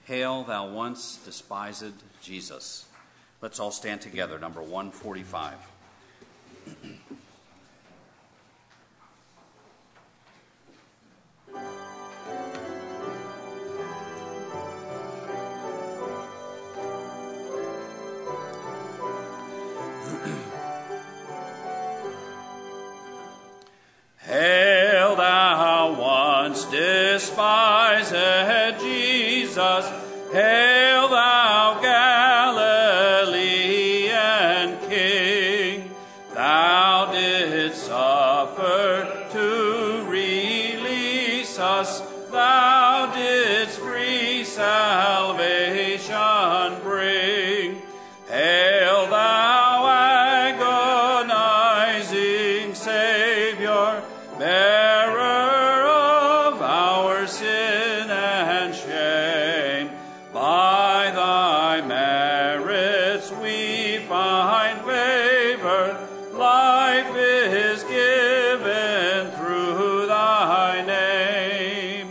Hail, thou once despised Jesus. Let's all stand together, number 145. Hail, thou once despised Jesus. Hail, thou Galilean King. Thou didst suffer to release us. Thou didst free salvation bring. Hail, thou agonizing Savior, bearer of our sin and shame. By thy merits we find favor. Life is given through thy name.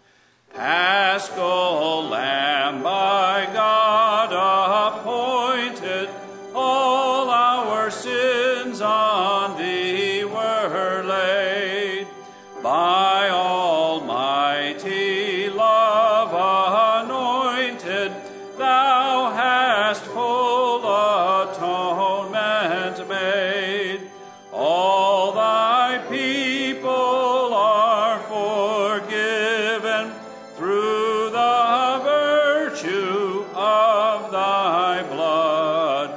Paschal Lamb by God appointed, all our sins on thee were laid. By almighty love anointed, thou hast full atonement made. All thy people are forgiven through the virtue of thy blood.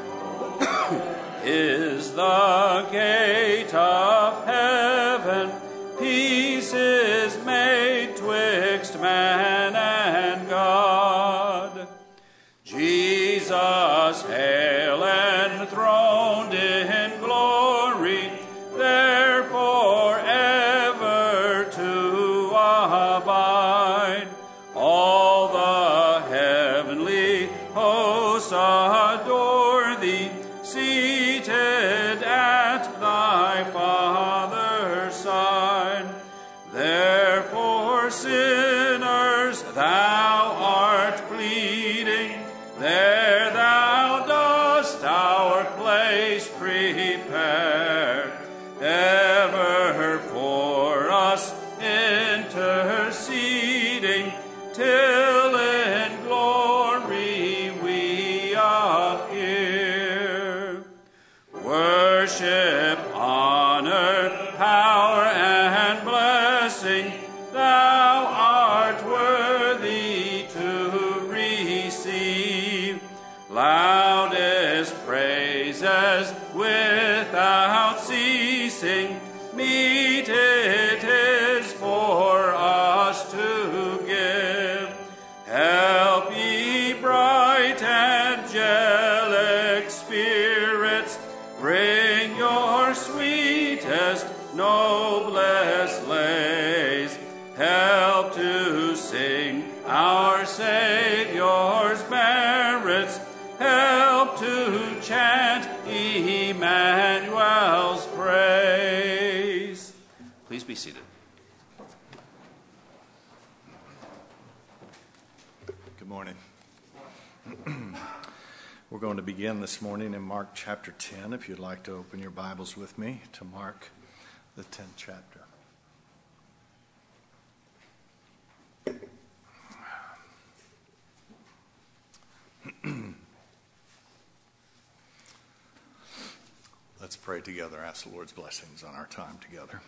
Is the gate of heaven, peace is made twixt man and God. Jesus, hail, enthroned in glory, therefore ever to abide. All the heavenly hosts adore thee, seated at thy Father's side. Therefore, sinners, thou art pleading, there thou dost our place prepare, ever for us interceding, till in glory we appear. Worship, honor, power, and blessing, thou art worthy to receive. Loudest praises without ceasing, meet it is for us to give. Help ye bright angelic spirits, bring your sweetest, noblest lays. Help to sing our Savior's merits, help to chant Emmanuel's praise. Please be seated. Good morning. We're going to begin this morning in Mark chapter 10. If you'd like to open your Bibles with me to Mark, the 10th chapter. Let's pray together, ask the Lord's blessings on our time together.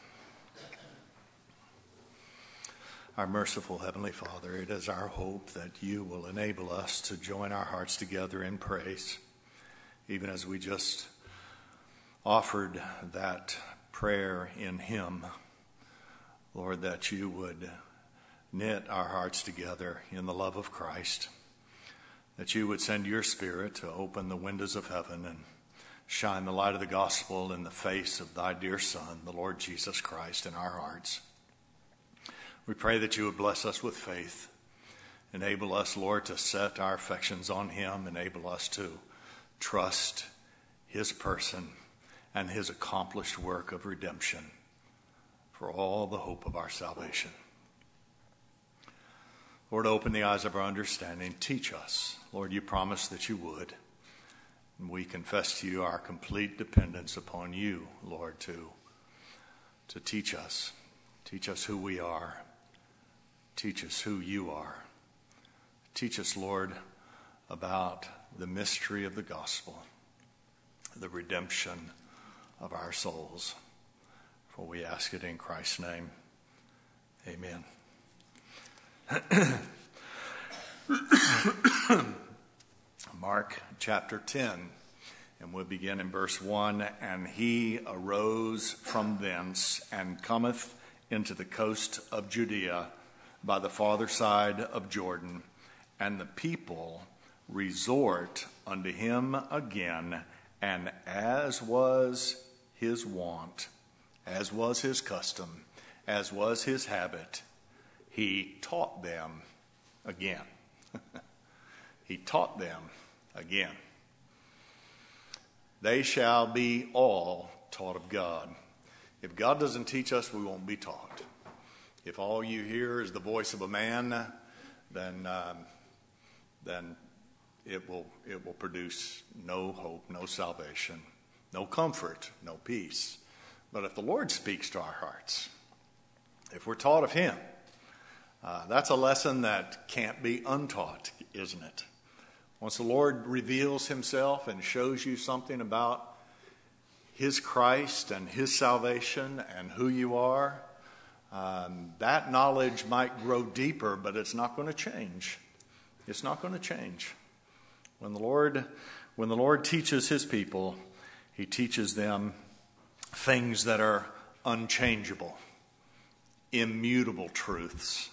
Our merciful Heavenly Father, it is our hope that you will enable us to join our hearts together in praise, even as we just offered that prayer in hymn. Lord, that you would knit our hearts together in the love of Christ, that you would send your Spirit to open the windows of heaven and shine the light of the gospel in the face of thy dear Son, the Lord Jesus Christ, in our hearts. We pray that you would bless us with faith. Enable us, Lord, to set our affections on him. Enable us to trust his person and his accomplished work of redemption for all the hope of our salvation. Lord, open the eyes of our understanding. Teach us. Lord, you promised that you would. And we confess to you our complete dependence upon you, Lord, to teach us. Teach us who we are. Teach us who you are. Teach us, Lord, about the mystery of the gospel, the redemption of our souls. For we ask it in Christ's name. Amen. Mark chapter 10, and we'll begin in verse 1. And he arose from thence and cometh into the coast of Judea by the farther side of Jordan, and the people resort unto him again, and as was his wont, as was his custom, as was his habit, he taught them again. He taught them again. They shall be all taught of God. If God doesn't teach us, we won't be taught. If all you hear is the voice of a man, then it will produce no hope, no salvation, no comfort, no peace. But if the Lord speaks to our hearts, if we're taught of him, that's a lesson that can't be untaught, isn't it? Once the Lord reveals himself and shows you something about his Christ and his salvation and who you are, that knowledge might grow deeper, but it's not going to change. It's not going to change. When the Lord teaches his people, he teaches them things that are unchangeable, immutable truths.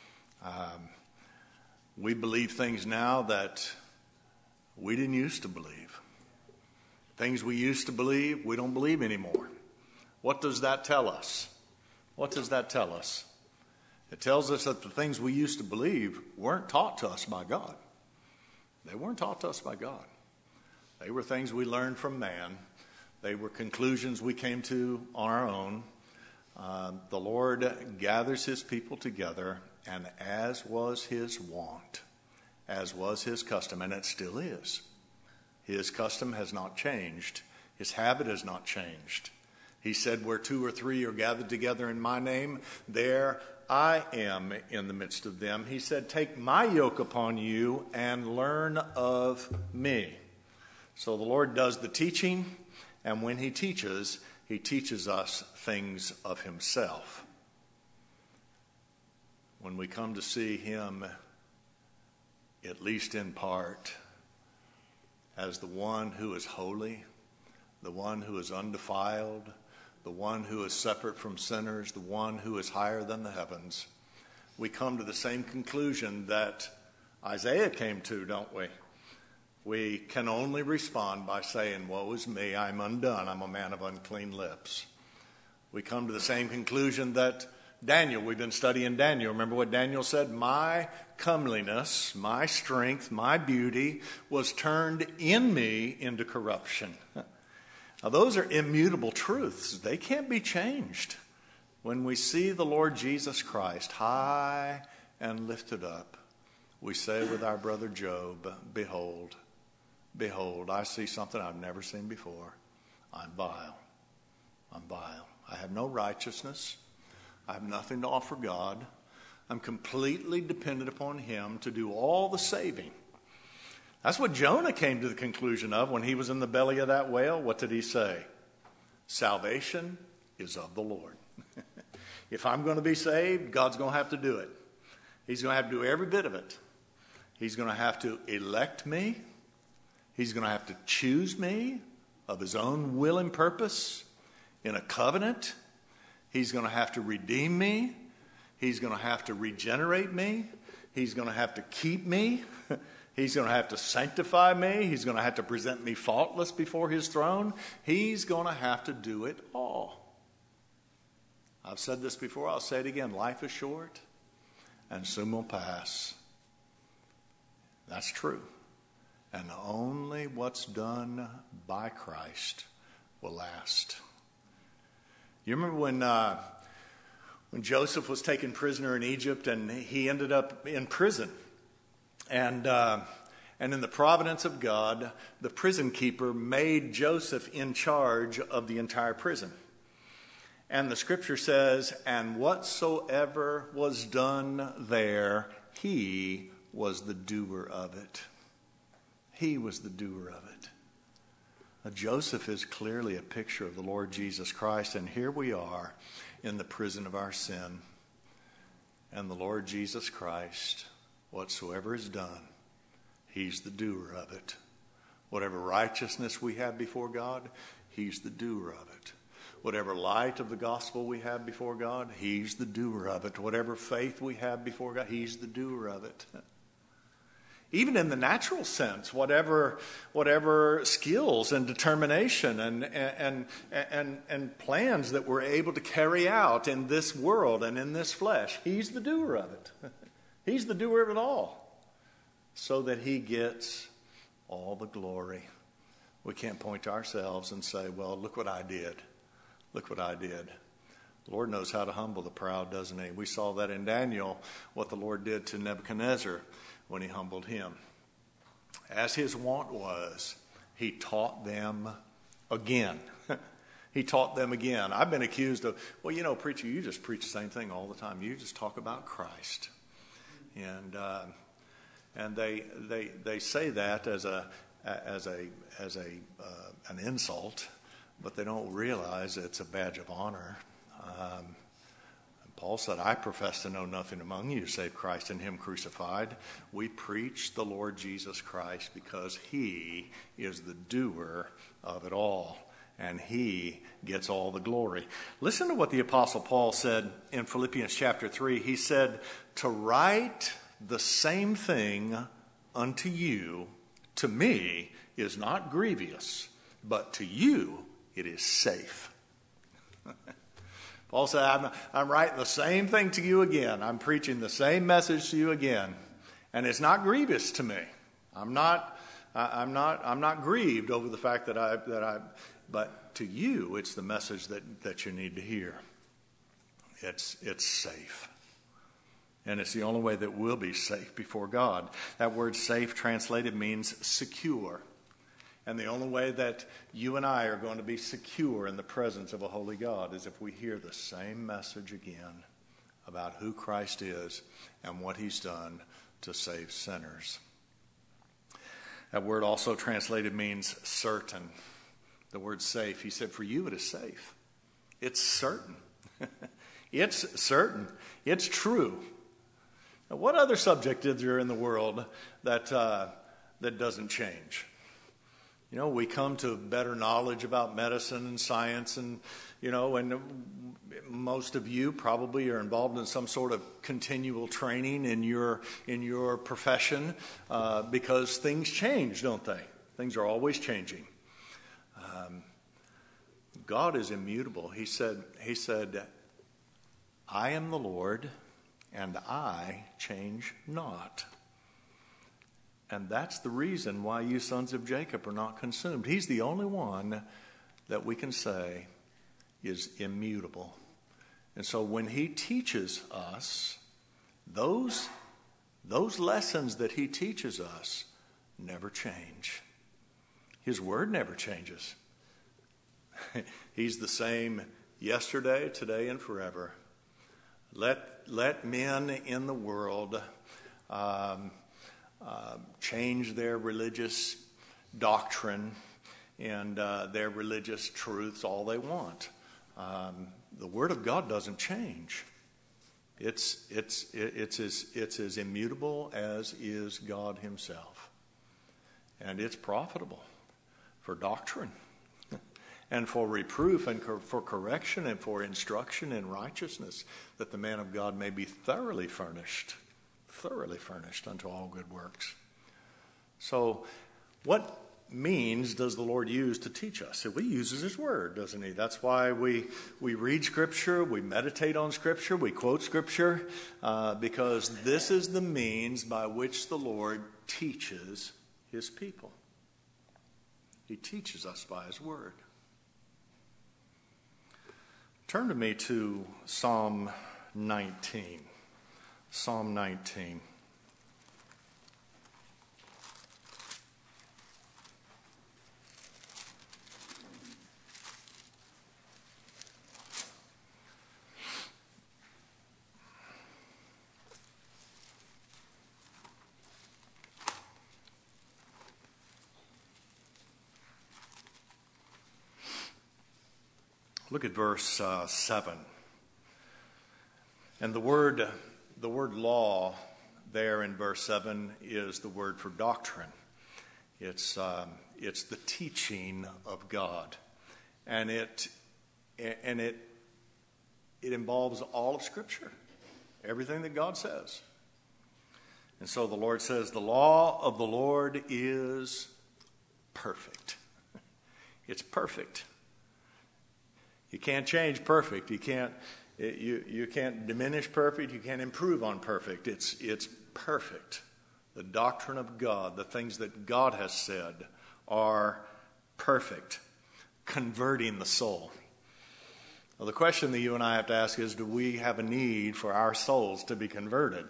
We believe things now that we didn't used to believe. Things we used to believe, we don't believe anymore. What does that tell us? What does that tell us? It tells us that the things we used to believe weren't taught to us by God. They weren't taught to us by God. They were things we learned from man. They were conclusions we came to on our own. The Lord gathers his people together, and as was his wont, as was his custom, and it still is. His custom has not changed. His habit has not changed. He said, where two or three are gathered together in my name, there I am in the midst of them. He said, take my yoke upon you and learn of me. So the Lord does the teaching, and when he teaches us things of himself. When we come to see him, at least in part, as the one who is holy, the one who is undefiled, the one who is separate from sinners, the one who is higher than the heavens, we come to the same conclusion that Isaiah came to, don't we? We can only respond by saying, woe is me, I'm undone, I'm a man of unclean lips. We come to the same conclusion that Daniel, we've been studying Daniel. Remember what Daniel said? My comeliness, my strength, my beauty was turned in me into corruption. Now, those are immutable truths. They can't be changed. When we see the Lord Jesus Christ high and lifted up, we say with our brother Job, behold, behold, I see something I've never seen before. I'm vile. I'm vile. I have no righteousness. I have nothing to offer God. I'm completely dependent upon him to do all the saving. That's what Jonah came to the conclusion of when he was in the belly of that whale. What did he say? Salvation is of the Lord. If I'm going to be saved, God's going to have to do it. He's going to have to do every bit of it. He's going to have to elect me. He's going to have to choose me of his own will and purpose in a covenant. He's going to have to redeem me. He's going to have to regenerate me. He's going to have to keep me. He's going to have to sanctify me. He's going to have to present me faultless before his throne. He's going to have to do it all. I've said this before. I'll say it again. Life is short and soon will pass. That's true. And only what's done by Christ will last. You remember when Joseph was taken prisoner in Egypt, and he ended up in prison. And in the providence of God, the prison keeper made Joseph in charge of the entire prison. And the scripture says, and whatsoever was done there, he was the doer of it. He was the doer of it. Now, Joseph is clearly a picture of the Lord Jesus Christ, and here we are in the prison of our sin. And the Lord Jesus Christ, whatsoever is done, he's the doer of it. Whatever righteousness we have before God, he's the doer of it. Whatever light of the gospel we have before God, he's the doer of it. Whatever faith we have before God, he's the doer of it. Even in the natural sense, whatever skills and determination and plans that we're able to carry out in this world and in this flesh, he's the doer of it. He's the doer of it all, so that he gets all the glory. We can't point to ourselves and say, well, look what I did. Look what I did. The Lord knows how to humble the proud, doesn't he? We saw that in Daniel, what the Lord did to Nebuchadnezzar when he humbled him. As his wont was, he taught them again. He taught them again. I've been accused of, well, you know, preacher, you just preach the same thing all the time. You just talk about Christ. And they say that as an insult, but they don't realize it's a badge of honor. Paul said, I profess to know nothing among you save Christ and him crucified. We preach the Lord Jesus Christ because he is the doer of it all, and he gets all the glory. Listen to what the Apostle Paul said in Philippians chapter 3. He said, to write the same thing unto you, to me, is not grievous, but to you it is safe. Paul said, I'm writing the same thing to you again. I'm preaching the same message to you again. And it's not grievous to me. I'm not grieved over the fact but to you, it's the message that you need to hear. It's safe. And it's the only way that we'll be safe before God. That word safe translated means secure. And the only way that you and I are going to be secure in the presence of a holy God is if we hear the same message again about who Christ is and what he's done to save sinners. That word also translated means certain. The word safe, he said, for you it is safe. It's certain. It's certain. It's true. Now, what other subject is there in the world that doesn't change? You know, we come to better knowledge about medicine and science, and most of you probably are involved in some sort of continual training in your profession because things change, don't they? Things are always changing. God is immutable. He said, I am the Lord, and I change not. And that's the reason why you sons of Jacob are not consumed. He's the only one that we can say is immutable. And so when he teaches us, those lessons that he teaches us never change. His word never changes. He's the same yesterday, today, and forever. Let men in the world change their religious doctrine and their religious truths all they want. The Word of God doesn't change. It's as immutable as is God himself. And it's profitable for doctrine and for reproof and for correction and for instruction in righteousness, that the man of God may be thoroughly furnished unto all good works. So what means does the Lord use to teach us? He uses his word, doesn't he? That's why we read Scripture, we meditate on Scripture, we quote Scripture, because this is the means by which the Lord teaches his people. He teaches us by his word. Turn to me to Psalm 19. Psalm 19. Look at verse 7. And the word law there in verse 7 is the word for doctrine. It's the teaching of God. And it involves all of Scripture, everything that God says. And so the Lord says, the law of the Lord is perfect. It's perfect. You can't change perfect. You can't diminish perfect. You can't improve on perfect. It's perfect. The doctrine of God, the things that God has said, are perfect, converting the soul. Well, the question that you and I have to ask is, do we have a need for our souls to be converted?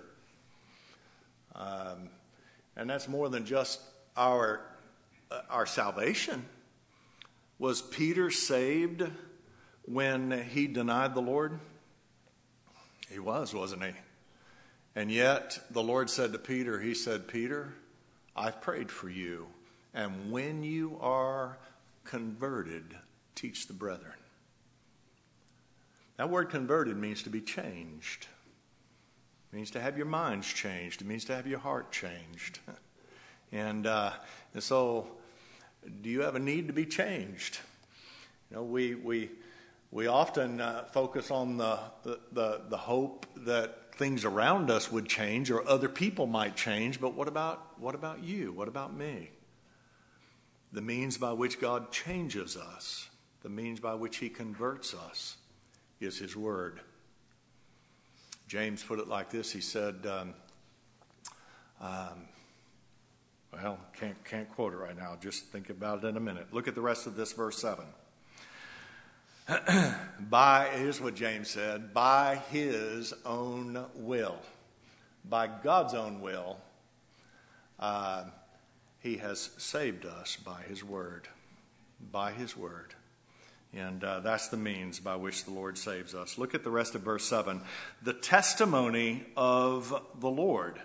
And that's more than just our salvation. Was Peter saved when he denied the Lord? He was, wasn't he? And yet the Lord said to Peter, he said, Peter, I've prayed for you, and when you are converted, teach the brethren. That word converted means to be changed. It means to have your minds changed. It means to have your heart changed. And so, do you have a need to be changed? You know, we often focus on the hope that things around us would change or other people might change, but what about you? What about me? The means by which God changes us, the means by which he converts us, is his word. James put it like this. He said, can't quote it right now. Just think about it in a minute. Look at the rest of this verse 7. Here's what James said, by his own will, by God's own will, he has saved us by his word, And that's the means by which the Lord saves us. Look at the rest of verse 7. The testimony of the Lord.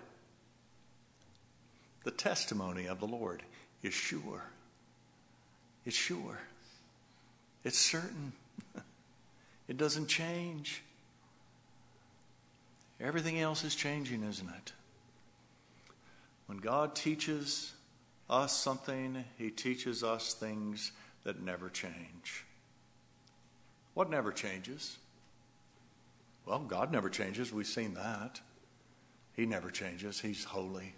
The testimony of the Lord is sure. It's sure. It's certain. It doesn't change. Everything else is changing, isn't it? When God teaches us something, he teaches us things that never change. What never changes? Well, God never changes. We've seen that. He never changes. He's holy.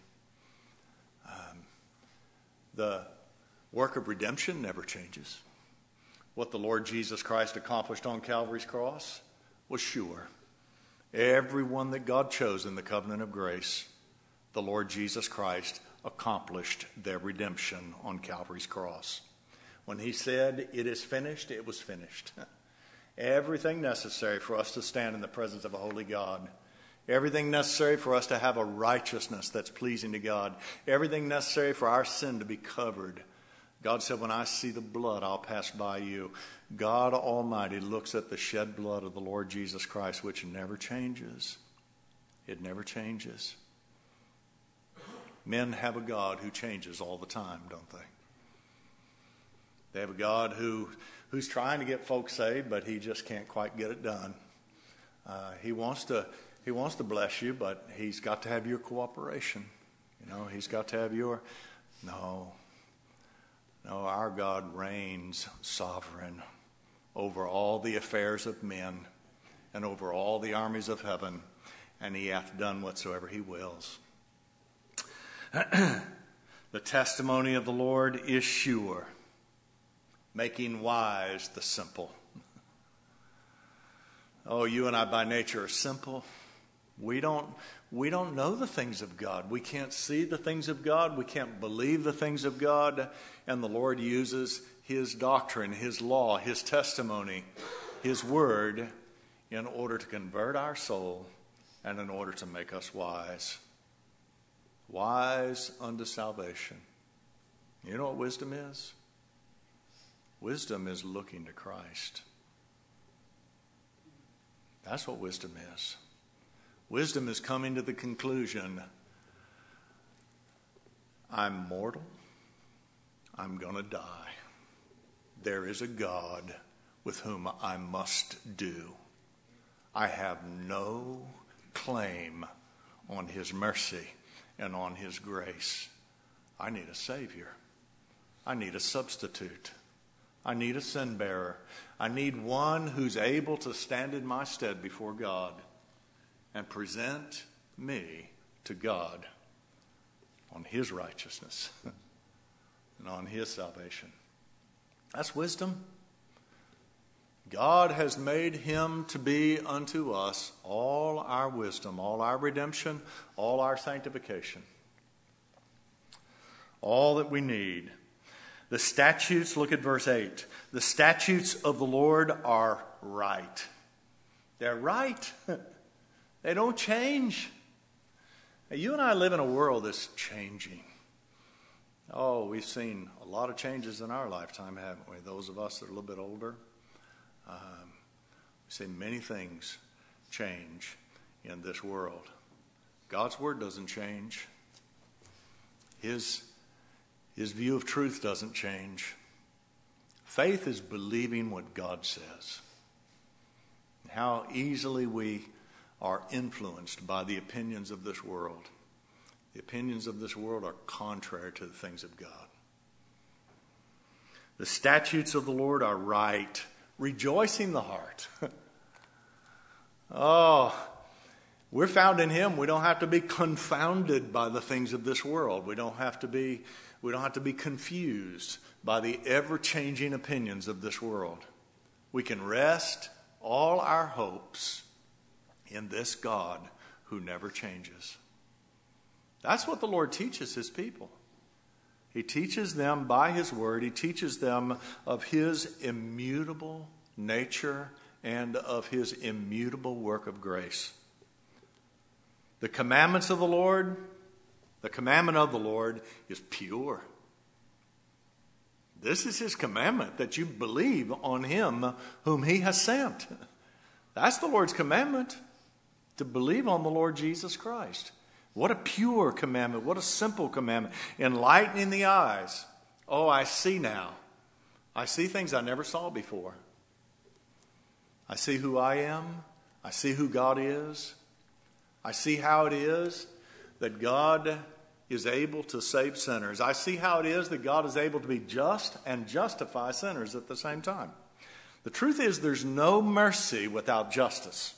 The work of redemption never changes. What the Lord Jesus Christ accomplished on Calvary's cross was sure. Everyone that God chose in the covenant of grace, the Lord Jesus Christ accomplished their redemption on Calvary's cross. When he said, it is finished, it was finished. Everything necessary for us to stand in the presence of a holy God. Everything necessary for us to have a righteousness that's pleasing to God. Everything necessary for our sin to be covered. God said, when I see the blood, I'll pass by you. God Almighty looks at the shed blood of the Lord Jesus Christ, which never changes. It never changes. Men have a God who changes all the time, don't they? They have a God who's trying to get folks saved, but he just can't quite get it done. He wants to bless you, but he's got to have your cooperation. You know, he's got to have your... No, our God reigns sovereign over all the affairs of men and over all the armies of heaven, and he hath done whatsoever he wills. The testimony of the Lord is sure, making wise the simple. Oh, you and I by nature are simple. We don't know the things of God. We can't see the things of God. We can't believe the things of God. And the Lord uses his doctrine, his law, his testimony, his word in order to convert our soul and in order to make us wise. Wise unto salvation. You know what wisdom is? Wisdom is looking to Christ. That's what wisdom is. Wisdom is coming to the conclusion, I'm mortal. I'm going to die. There is a God with whom I must do. I have no claim on his mercy and on his grace. I need a Savior. I need a substitute. I need a sin bearer. I need one who's able to stand in my stead before God and present me to God on his righteousness and on his salvation. That's wisdom. God has made him to be unto us all our wisdom, all our redemption, all our sanctification, all that we need. The statutes, look at verse 8. The statutes of the Lord are right. They're right. They don't change. Now, you and I live in a world that's changing. Oh, we've seen a lot of changes in our lifetime, haven't we? Those of us that are a little bit older. We see many things change in this world. God's word doesn't change. His view of truth doesn't change. Faith is believing what God says. How easily we are influenced by the opinions of this world. The opinions of this world are contrary to the things of God. The statutes of the Lord are right, rejoicing the heart. Oh, we're found in him. We don't have to be confounded by the things of this world. We don't have to be confused by the ever-changing opinions of this world. We can rest all our hopes in this God who never changes. That's what the Lord teaches his people. He teaches them by his word. He teaches them of his immutable nature and of his immutable work of grace. The commandments of the Lord, the commandment of the Lord is pure. This is his commandment, that you believe on him whom he has sent. That's the Lord's commandment, to believe on the Lord Jesus Christ. What a pure commandment. What a simple commandment. Enlightening the eyes. Oh, I see now. I see things I never saw before. I see who I am. I see who God is. I see how it is that God is able to save sinners. I see how it is that God is able to be just and justify sinners at the same time. The truth is, there's no mercy without justice.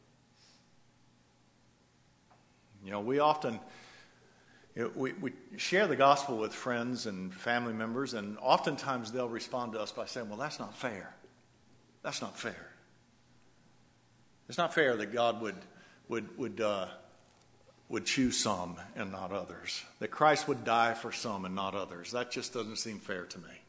You know, we often we share the gospel with friends and family members, and oftentimes they'll respond to us by saying, well, that's not fair. That's not fair. It's not fair that God would choose some and not others. That Christ would die for some and not others. That just doesn't seem fair to me.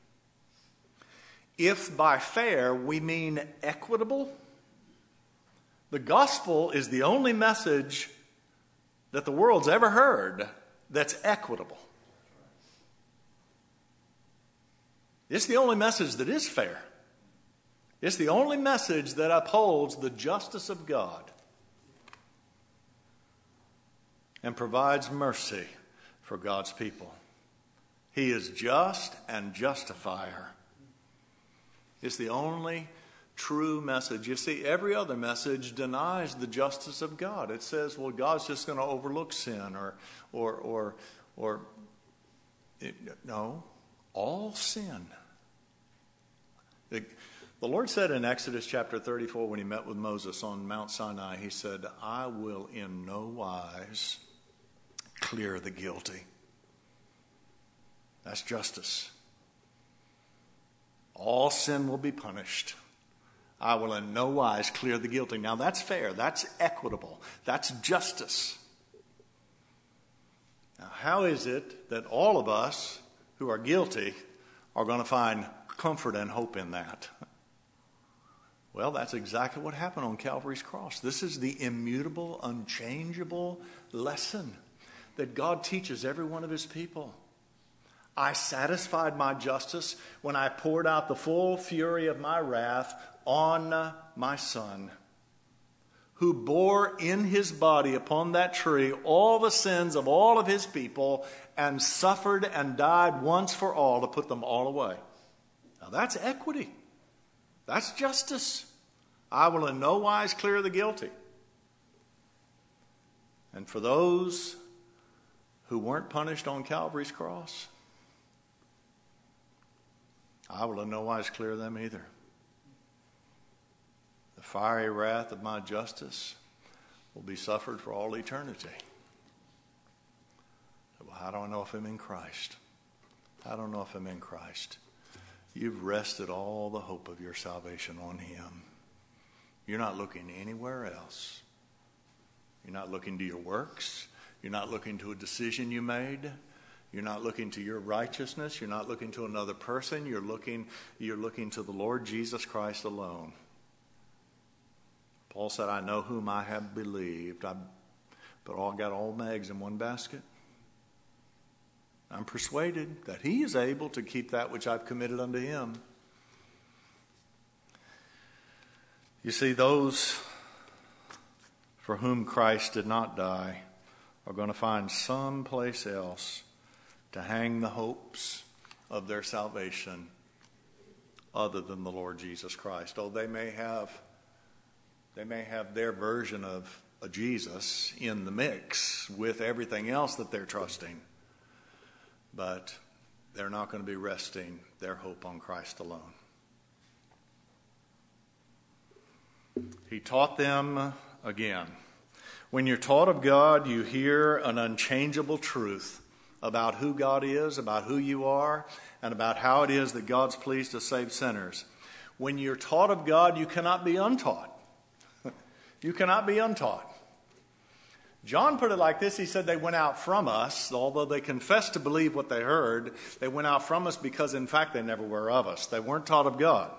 If by fair we mean equitable, the gospel is the only message that the world's ever heard that's equitable. It's the only message that is fair. It's the only message that upholds the justice of God and provides mercy for God's people. He is just and justifier. It's the only true message. You see, every other message denies the justice of God. It says, well, God's just going to overlook sin no, all sin. The Lord said in Exodus chapter 34 when he met with Moses on Mount Sinai, he said, I will in no wise clear the guilty. That's justice. All sin will be punished. I will in no wise clear the guilty. Now that's fair. That's equitable. That's justice. Now how is it that all of us who are guilty are going to find comfort and hope in that? Well, that's exactly what happened on Calvary's cross. This is the immutable, unchangeable lesson that God teaches every one of his people. I satisfied my justice when I poured out the full fury of my wrath on my Son, who bore in his body upon that tree all the sins of all of his people and suffered and died once for all to put them all away. Now that's equity. That's justice. I will in no wise clear the guilty. And for those who weren't punished on Calvary's cross, I will in no wise clear them either. The fiery wrath of my justice will be suffered for all eternity. Well, how do I know if I'm in Christ? I don't know if I'm in Christ. You've rested all the hope of your salvation on him. You're not looking anywhere else. You're not looking to your works. You're not looking to a decision you made. You're not looking to your righteousness. You're not looking to another person. You're looking to the Lord Jesus Christ alone. Paul said, I know whom I have believed. I got all my eggs in one basket. I'm persuaded that he is able to keep that which I've committed unto him. You see, those for whom Christ did not die are going to find some place else to hang the hopes of their salvation other than the Lord Jesus Christ. Oh, they may have their version of a Jesus in the mix with everything else that they're trusting, but they're not going to be resting their hope on Christ alone. He taught them again. When you're taught of God, you hear an unchangeable truth about who God is, about who you are, and about how it is that God's pleased to save sinners. When you're taught of God, you cannot be untaught. You cannot be untaught. John put it like this. He said they went out from us, although they confessed to believe what they heard. They went out from us because, in fact, they never were of us. They weren't taught of God.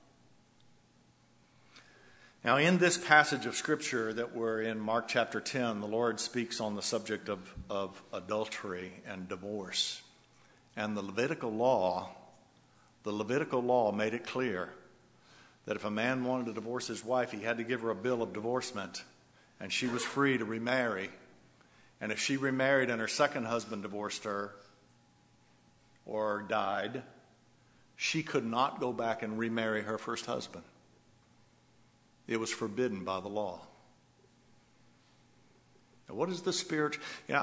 Now, in this passage of Scripture that we're in, Mark chapter 10, the Lord speaks on the subject of adultery and divorce. And the Levitical law made it clear that if a man wanted to divorce his wife, he had to give her a bill of divorcement, and she was free to remarry. And if she remarried and her second husband divorced her or died, she could not go back and remarry her first husband. It was forbidden by the law. Now, what is the spiritual?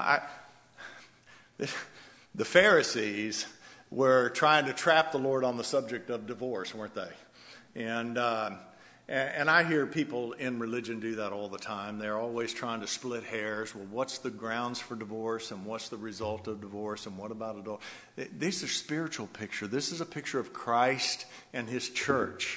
The Pharisees were trying to trap the Lord on the subject of divorce, weren't they? And I hear people in religion do that all the time. They're always trying to split hairs. Well, what's the grounds for divorce, and what's the result of divorce, and what about adultery? This is a spiritual picture. This is a picture of Christ and his church.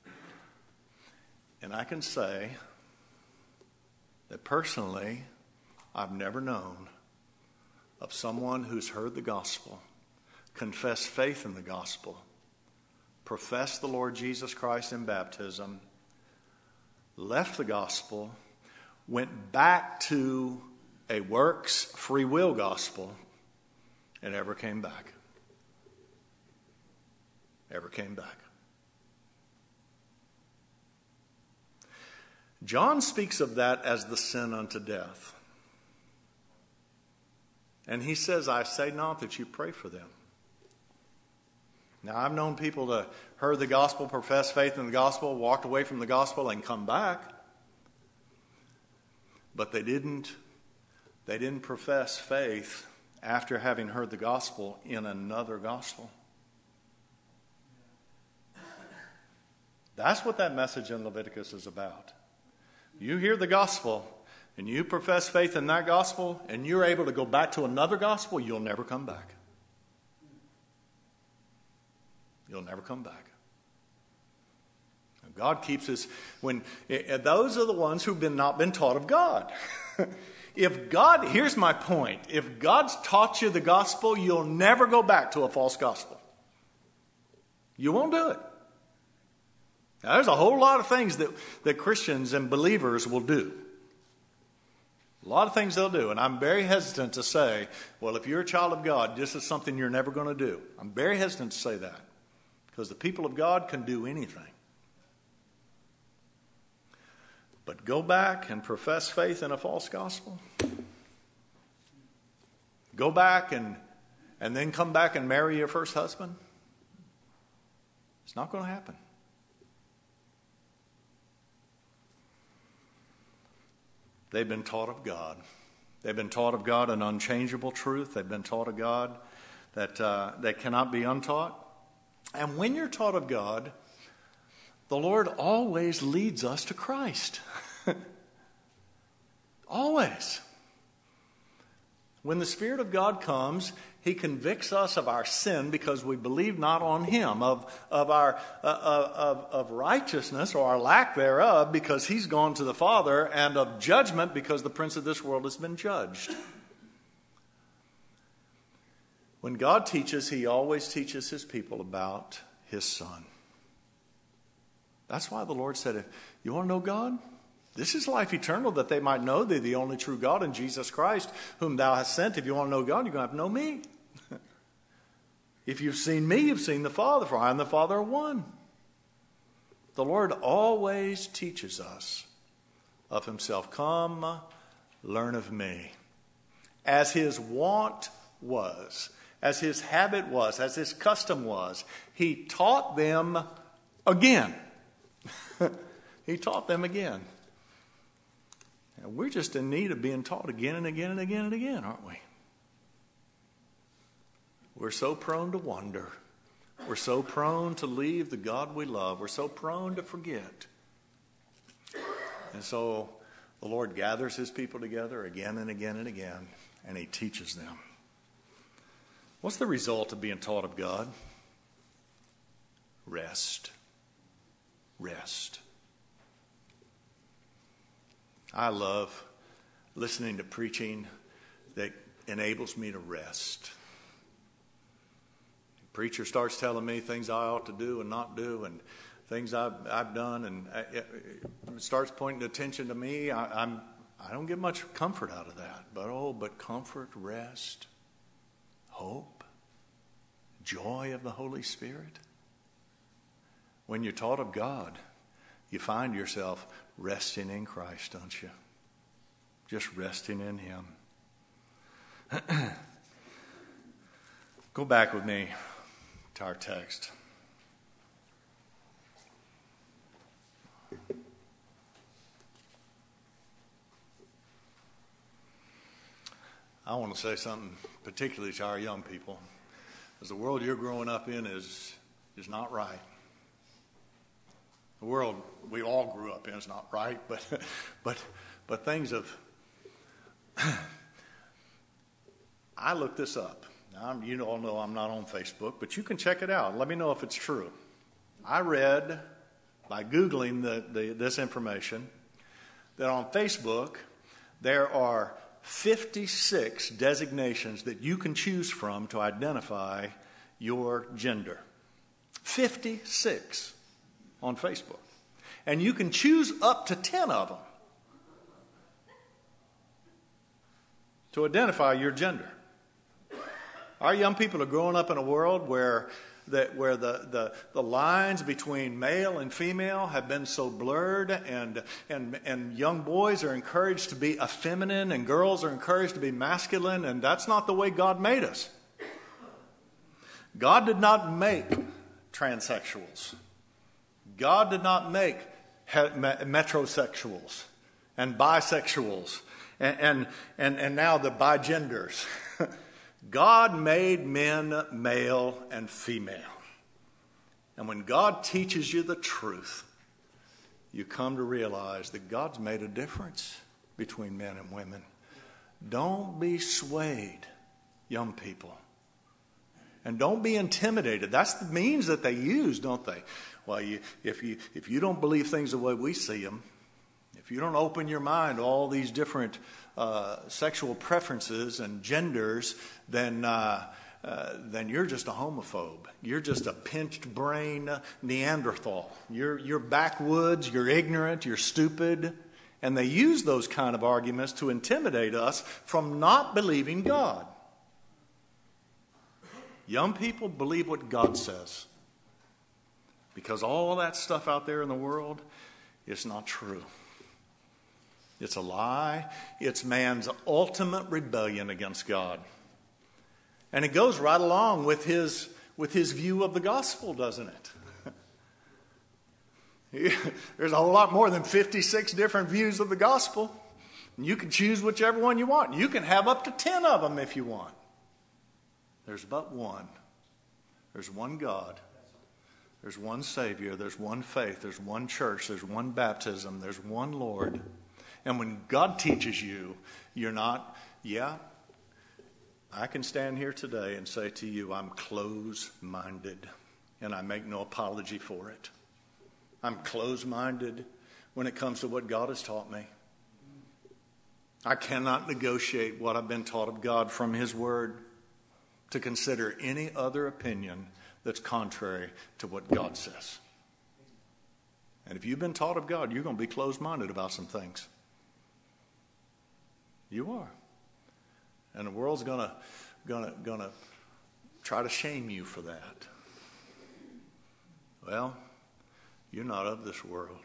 And I can say that personally, I've never known of someone who's heard the gospel, confessed faith in the gospel, professed the Lord Jesus Christ in baptism, left the gospel, went back to a works, free will gospel, and ever came back. Ever came back. John speaks of that as the sin unto death. And he says, I say not that you pray for them. Now, I've known people that heard the gospel, professed faith in the gospel, walked away from the gospel, and come back. But they didn't profess faith after having heard the gospel in another gospel. That's what that message in Leviticus is about. You hear the gospel, and you profess faith in that gospel, and you're able to go back to another gospel, you'll never come back. You'll never come back. God keeps us those are the ones who've not been taught of God. Here's my point. If God's taught you the gospel, you'll never go back to a false gospel. You won't do it. Now, there's a whole lot of things that Christians and believers will do. A lot of things they'll do. And I'm very hesitant to say, well, if you're a child of God, this is something you're never going to do. I'm very hesitant to say that. Because the people of God can do anything. But go back and profess faith in a false gospel? Go back and then come back and marry your first husband? It's not going to happen. They've been taught of God. They've been taught of God an unchangeable truth. They've been taught of God that cannot be untaught. And when you're taught of God, the Lord always leads us to Christ. Always. When the Spirit of God comes, He convicts us of our sin because we believe not on Him, of righteousness or our lack thereof because He's gone to the Father, and of judgment because the prince of this world has been judged. When God teaches, He always teaches His people about His Son. That's why the Lord said, if you want to know God? This is life eternal, that they might know Thee, the only true God, and Jesus Christ, whom Thou hast sent. If you want to know God, you're going to have to know me. If you've seen me, you've seen the Father, for I and the Father are one. The Lord always teaches us of Himself. Come, learn of me. As His wont was, as His habit was, as His custom was, He taught them again. He taught them again. And we're just in need of being taught again and again and again and again, aren't we? We're so prone to wander. We're so prone to leave the God we love. We're so prone to forget. And so the Lord gathers His people together again and again and again, and He teaches them. What's the result of being taught of God? Rest. Rest. I love listening to preaching that enables me to rest. The preacher starts telling me things I ought to do and not do, and things I've done, and it starts pointing attention to me. I don't get much comfort out of that. But comfort, rest, hope, joy of the Holy Spirit. When you're taught of God, you find yourself resting in Christ, don't you? Just resting in Him. Go back with me to our text. I want to say something particularly to our young people. Because the world you're growing up in is not right. The world we all grew up in is not right, but things have. I looked this up. Now, you all know I'm not on Facebook, but you can check it out. Let me know if it's true. I read, by Googling this information, that on Facebook there are 56 designations that you can choose from to identify your gender. 56. On Facebook. And you can choose up to 10 of them to identify your gender. Our young people are growing up in a world where the lines between male and female have been so blurred, and young boys are encouraged to be effeminate and girls are encouraged to be masculine, and that's not the way God made us. God did not make transsexuals. God did not make metrosexuals and bisexuals and now the bigenders. God made men male and female. And when God teaches you the truth, you come to realize that God's made a difference between men and women. Don't be swayed, young people. And don't be intimidated. That's the means that they use, don't they? Well, if you don't believe things the way we see them, if you don't open your mind to all these different sexual preferences and genders, then then you're just a homophobe. You're just a pinched brain Neanderthal. You're backwoods, you're ignorant, you're stupid. And they use those kind of arguments to intimidate us from not believing God. Young people, believe what God says. Because all that stuff out there in the world is not true. It's a lie. It's man's ultimate rebellion against God. And it goes right along with his view of the gospel, doesn't it? There's a whole lot more than 56 different views of the gospel. And you can choose whichever one you want. You can have up to 10 of them if you want. There's but one. There's one God. There's one Savior. There's one faith. There's one church. There's one baptism. There's one Lord. And when God teaches you, you're not, I can stand here today and say to you, I'm close-minded. And I make no apology for it. I'm closed-minded when it comes to what God has taught me. I cannot negotiate what I've been taught of God from His Word to consider any other opinion that's contrary to what God says. And if you've been taught of God, you're going to be closed-minded about some things. You are. And the world's gonna try to shame you for that. Well, you're not of this world.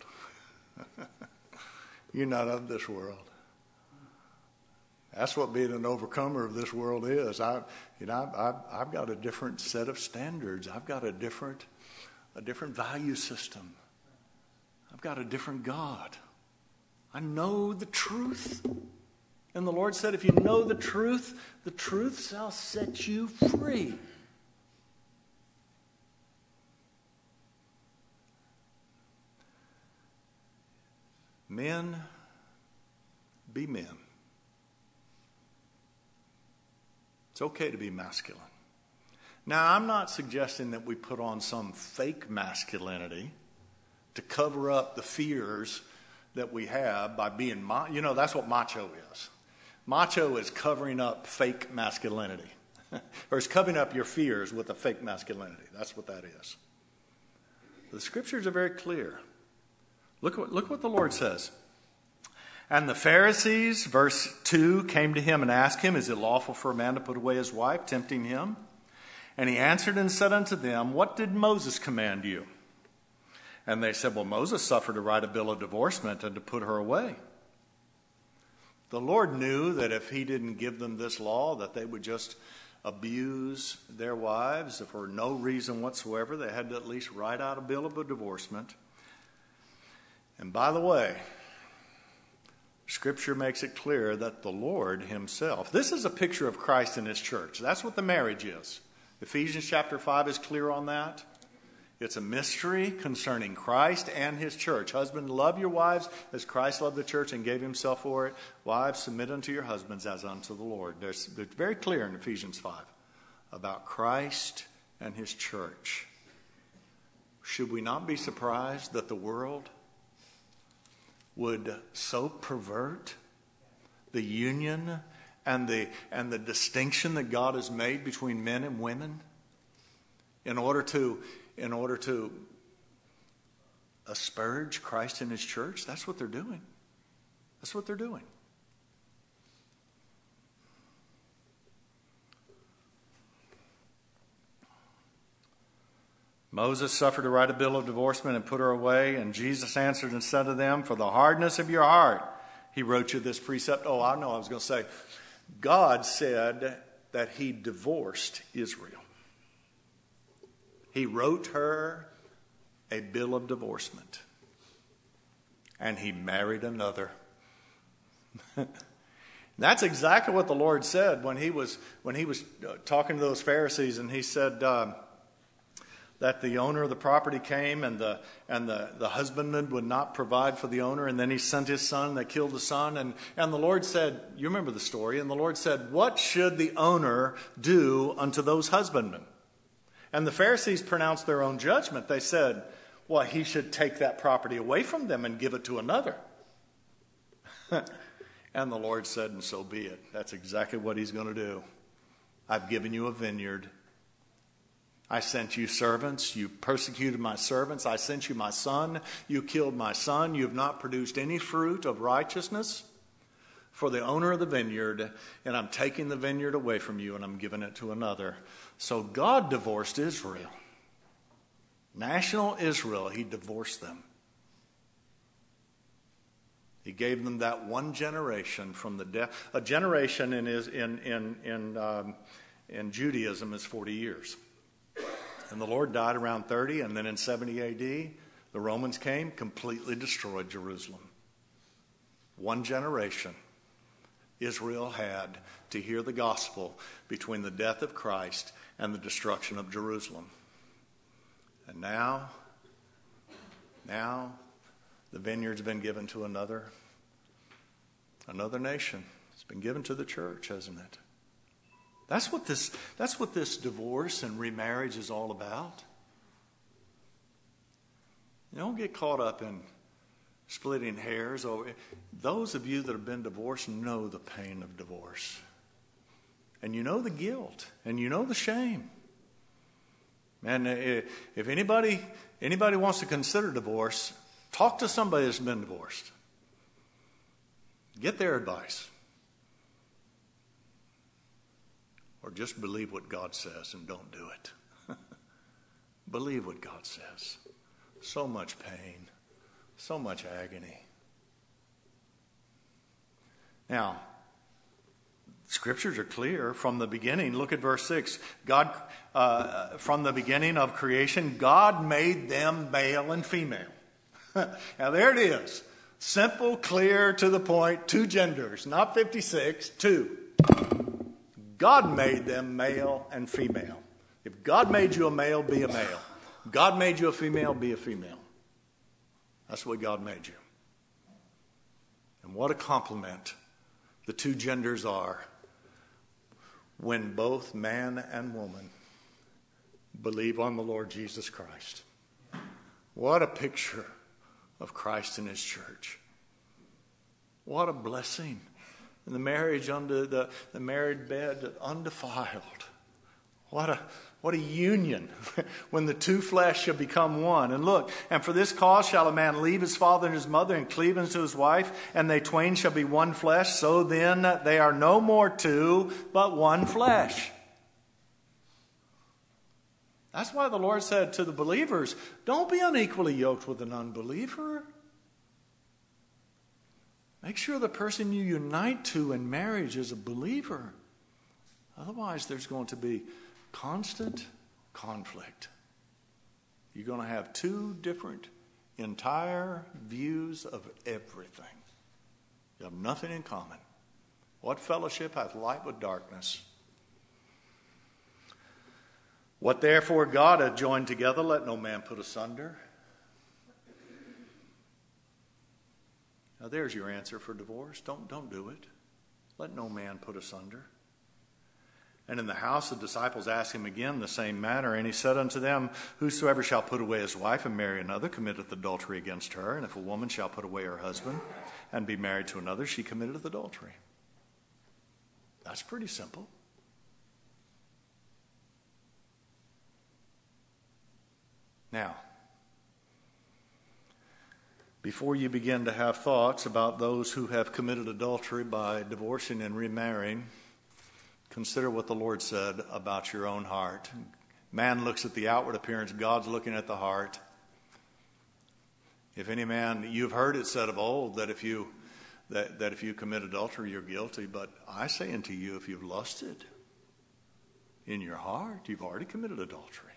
You're not of this world. That's what being an overcomer of this world is. I've got a different set of standards. I've got a different value system. I've got a different God. I know the truth. And the Lord said, if you know the truth shall set you free. Men, be men. It's okay to be masculine. Now, I'm not suggesting that we put on some fake masculinity to cover up the fears that we have by being, that's what macho is. Macho is covering up fake masculinity. Or it's covering up your fears with a fake masculinity. That's what that is. The scriptures are very clear. Look what the Lord says. And the Pharisees, verse 2, came to him and asked him, is it lawful for a man to put away his wife, tempting him? And he answered and said unto them, what did Moses command you? And they said, well, Moses suffered to write a bill of divorcement and to put her away. The Lord knew that if he didn't give them this law, that they would just abuse their wives for no reason whatsoever. They had to at least write out a bill of divorcement. And by the way, Scripture makes it clear that the Lord himself, this is a picture of Christ and his church. That's what the marriage is. Ephesians chapter 5 is clear on that. It's a mystery concerning Christ and his church. Husbands, love your wives as Christ loved the church and gave himself for it. Wives, submit unto your husbands as unto the Lord. It's very clear in Ephesians 5 about Christ and his church. Should we not be surprised that the world would so pervert the union and the distinction that God has made between men and women in order to asperge Christ and his church? That's what they're doing. That's what they're doing. Moses suffered to write a bill of divorcement and put her away, and Jesus answered and said to them, for the hardness of your heart, he wrote you this precept. Oh, I know, I was going to say, God said that he divorced Israel. He wrote her a bill of divorcement, and he married another. That's exactly what the Lord said when he was talking to those Pharisees, and he said that the owner of the property came and the husbandman would not provide for the owner, and then he sent his son, they killed the son, and the Lord said, you remember the story, and the Lord said, what should the owner do unto those husbandmen? And the Pharisees pronounced their own judgment. They said, well, he should take that property away from them and give it to another. And the Lord said, and so be it. That's exactly what he's going to do. I've given you a vineyard. I sent you servants. You persecuted my servants. I sent you my son. You killed my son. You have not produced any fruit of righteousness for the owner of the vineyard, and I'm taking the vineyard away from you and I'm giving it to another. So God divorced Israel. National Israel, he divorced them. He gave them that one generation from the death. A generation in Judaism is 40 years. And the Lord died around 30, and then in 70 AD, the Romans came, completely destroyed Jerusalem. One generation Israel had to hear the gospel between the death of Christ and the destruction of Jerusalem. And now the vineyard's been given to another nation. It's been given to the church, hasn't it? That's what this divorce and remarriage is all about. You don't get caught up in splitting hairs over. Those of you that have been divorced know the pain of divorce. And you know the guilt, and you know the shame. And if anybody wants to consider divorce, talk to somebody that's been divorced. Get their advice. Or just believe what God says and don't do it. Believe what God says. So much pain, so much agony. Now, scriptures are clear from the beginning. Look at verse 6. God, from the beginning of creation, God made them male and female. Now there it is. Simple, clear, to the point, two genders, not 56, two. God made them male and female. If God made you a male, be a male. God made you a female, be a female. That's the way God made you. And what a compliment the two genders are when both man and woman believe on the Lord Jesus Christ. What a picture of Christ and his church. What a blessing. And the marriage under the married bed undefiled. What a union when the two flesh shall become one. And look, and for this cause shall a man leave his father and his mother and cleave unto his wife, and they twain shall be one flesh. So then they are no more two, but one flesh. That's why the Lord said to the believers, don't be unequally yoked with an unbeliever. Make sure the person you unite to in marriage is a believer. Otherwise, there's going to be constant conflict. You're going to have two different entire views of everything. You have nothing in common. What fellowship hath light with darkness? What therefore God hath joined together, let no man put asunder. Now there's your answer for divorce. Don't do it. Let no man put asunder. And in the house the disciples asked him again the same matter, and he said unto them, whosoever shall put away his wife and marry another committeth adultery against her. And if a woman shall put away her husband and be married to another, she committeth adultery. That's pretty simple. Now, before you begin to have thoughts about those who have committed adultery by divorcing and remarrying, consider what the Lord said about your own heart. Man looks at the outward appearance. God's looking at the heart. If any man, you've heard it said of old that if you commit adultery, you're guilty. But I say unto you, if you've lusted in your heart, you've already committed adultery.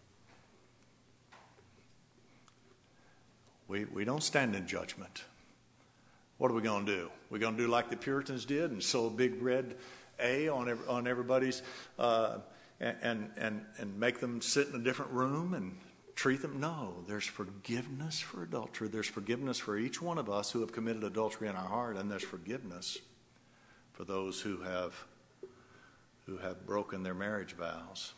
We don't stand in judgment. What are we going to do? We're going to do like the Puritans did and sew a big red A on everybody's and make them sit in a different room and treat them? No, there's forgiveness for adultery. There's forgiveness for each one of us who have committed adultery in our heart, and there's forgiveness for those who have broken their marriage vows.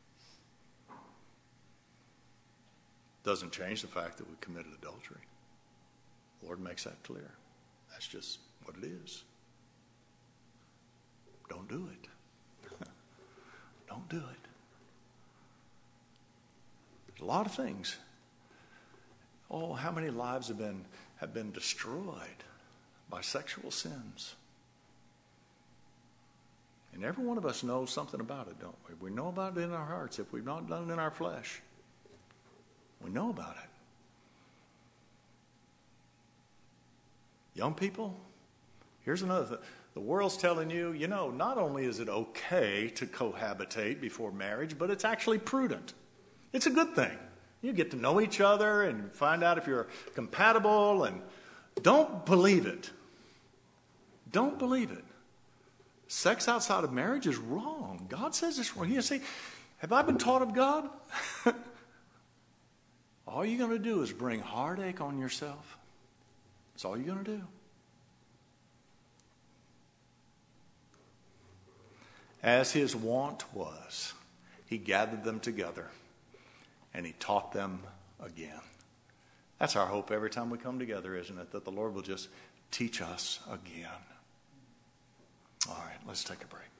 Doesn't change the fact that we committed adultery. The Lord makes that clear. That's just what it is. Don't do it. Don't do it. There's a lot of things. Oh, how many lives have been destroyed by sexual sins? And every one of us knows something about it, don't we? We know about it in our hearts if we've not done it in our flesh. We know about it. Young people, here's another thing. The world's telling you, not only is it okay to cohabitate before marriage, but it's actually prudent. It's a good thing. You get to know each other and find out if you're compatible, and don't believe it. Don't believe it. Sex outside of marriage is wrong. God says it's wrong. You say, have I been taught of God? All you're going to do is bring heartache on yourself. That's all you're going to do. As his wont was, he gathered them together and he taught them again. That's our hope every time we come together, isn't it? That the Lord will just teach us again. All right, let's take a break.